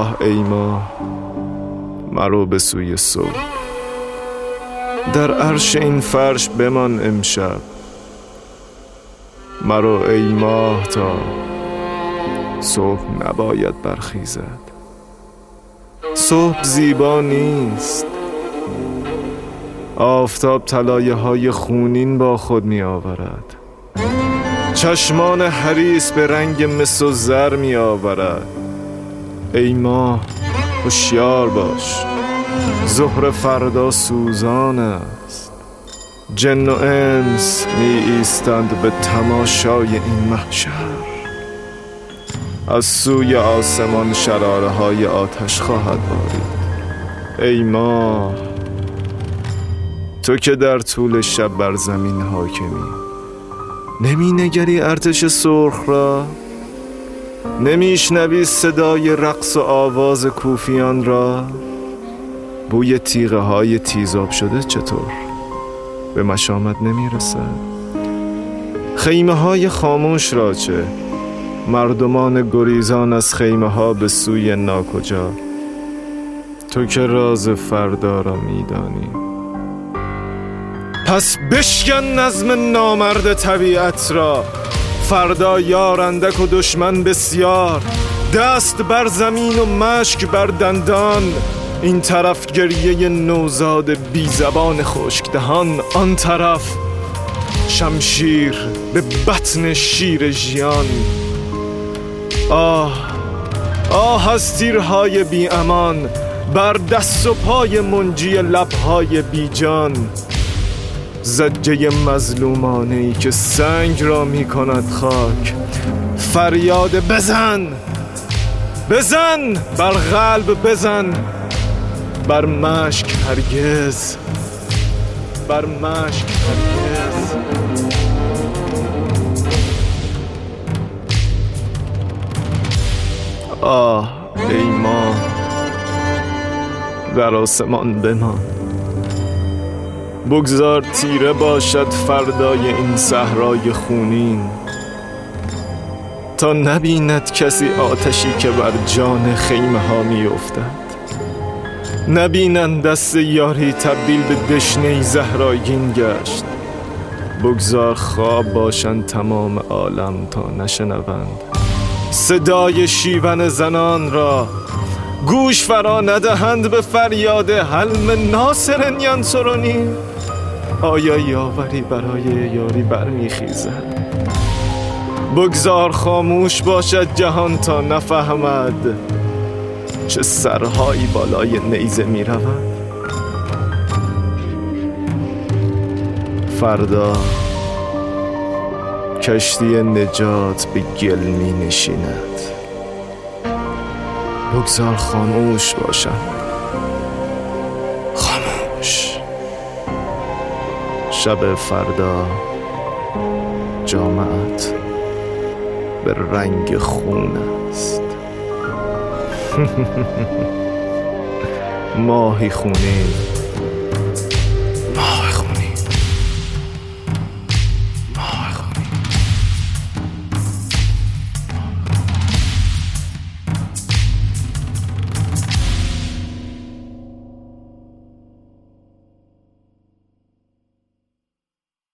آه ای ماه مرو به سوی صبح، در عرش این فرش بمان امشب. مرو ای ماه تا صبح نباید برخیزد. صبح زیبا نیست، آفتاب طلایه های خونین با خود می آورد، چشمان حریص به رنگ مس و زر می آورد. ای ماه هوشیار باش، ظهر فردا سوزان است. جن و انس می ایستند به تماشای این محشر. از سوی آسمان شراره های آتش خواهد بارید. ای ماه تو که در طول شب بر زمین حاکمی، نمی نگری ارتش سرخ را؟ نمیشنوی صدای رقص و آواز کوفیان را؟ بوی تیغه های تیزاب شده چطور؟ به مشامت نمی رسد؟ خیمه های خاموش را چه؟ مردمان گریزان از خیمه ها به سوی ناکجا. تو که راز فردا را می دانی، پس بشکن نظم نامرد طبیعت را. فردا یار اندک و دشمن بسیار، دست بر زمین و مشک بر دندان. این طرف گریه نوزاد بی زبان خشک دهان، آن طرف شمشیر به بطن شیر ژیان. آه از تیرهای بی امان بر دست و پای منجی لبهای بی جان. زجه مظلومانه‌ای که سنگ را می کند خاک. فریاد بزن بزن، بر قلب بزن، بر مشک هرگز، بر مشک هرگز. آه ای ماه در آسمان بمان، بگذار تیره باشد فردای این صحرای خونین، تا نبیند کسی آتشی که بر جان خیمه ها می افتد. نبینند دست یاری تبدیل به دشنه زهراگین گشت. بگذار خواب باشند تمام عالم تا نشنوند صدای شیون زنان را. گوش فرا ندهند به فریاد حلم ناصر ینصرنی. آیا یاوری برای یاری برمیخیزد؟ بگذار خاموش باشد جهان تا نفهمد چه سرهایی بالای نیزه می رود. فردا کشتی نجات به گل می نشیند. بگذار خاموش باشد، خاموش. شب فردا جامعت به رنگ خون است. ماهی خونین